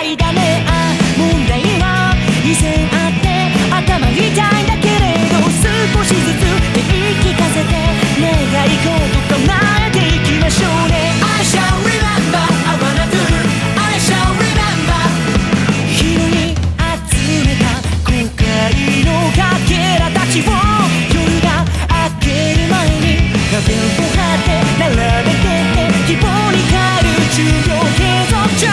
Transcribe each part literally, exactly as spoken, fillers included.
題だね。あ問題は以前あって頭痛いんだけれど、少しずつ言い聞かせて願い事叶えていきましょうね。 I shall remember, I wanna do, I shall remember。 拾い集めた後悔のかけらたちを夜が明ける前にラベルを貼って並べてって希望に変える中央継続中。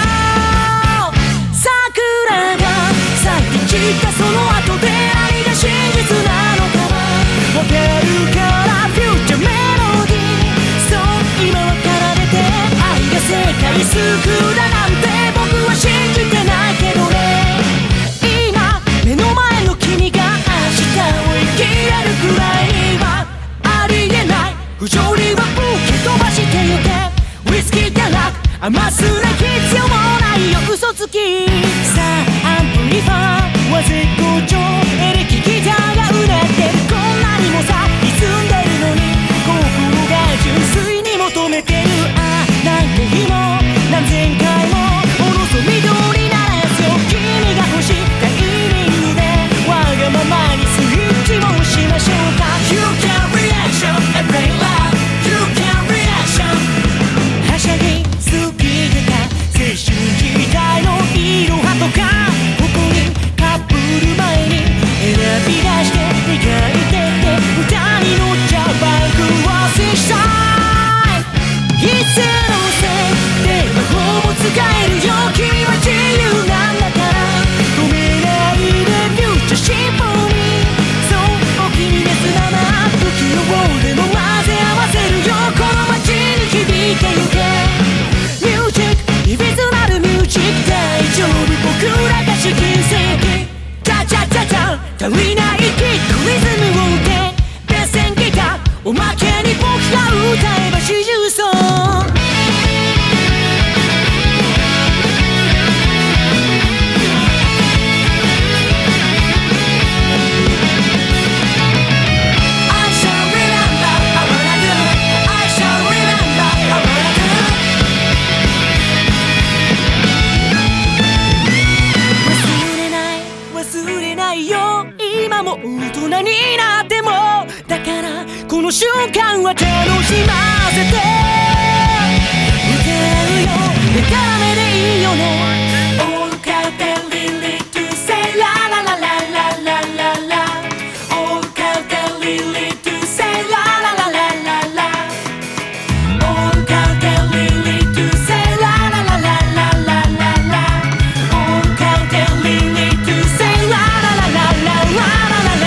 桜が咲いて散ったその後で何が真実なのかわかるからフューチャーメロディー。そう今は奏でて愛が世界救うだなんて僕は信じてないけどね。今目の前の君が明日を生きれるくらいはありえない。不条理は吹き飛ばしてゆけ。ウイスキーでラック甘すら必要もないよ嘘つき。さあアンプリファーは絶好調、エレキギターがうなってる。こんなにもさ歪んでるのに心が純粋に求めてる。ああ何回も何千回もおろそ緑ならやつよ。君が欲しいタイミングでわがままにスイッチもしましょうか。 You can reaction and play love, You can reaction。 はしゃぎ好きでた青春時代のいろはとか誇りかぶる前に選び出して磨いてって歌に乗っちゃうバイクを接したい。いつのせいで魔法も使えるよ。君は自由なんだから止めないでフューチャーシンフォニー。そうお気に召すまま不器用でも混ぜ合わせるよ。この街に響いてゆけ。ミュージックいびつなるミュージック大丈夫僕らが試金石。チャチャチャチャ足りないキックリズムを打てベースギターおまけに僕が歌えば四重奏。今も大人になってもだからこの瞬間は楽しませて歌うよ。でたらめでいいよね。 All Cowdelly to say la la la la la la la la All Cowdelly to say la la la la la la All Cowdelly to say la la la la la la la la All Cowdelly to say la la la la la la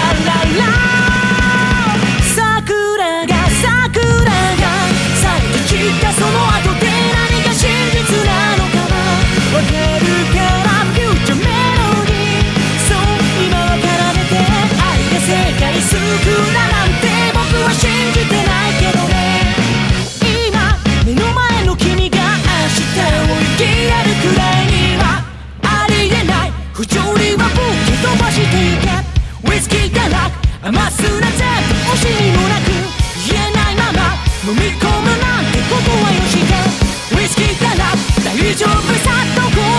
桜が桜が咲いて散ったその後で何が真実なのかわかるからフューチャーメロディー。そう今は奏でて愛が世界救うだなんて僕は信じてないけどね。今目の前の君が明日を生きれるくらいにはありえない。不条理は吹き飛ばしてゆけ。ウイスキーでラック甘すら全部惜しみもなく言えないまま飲み込むなんてことはよして。ウイスキーでラック大丈夫さどこ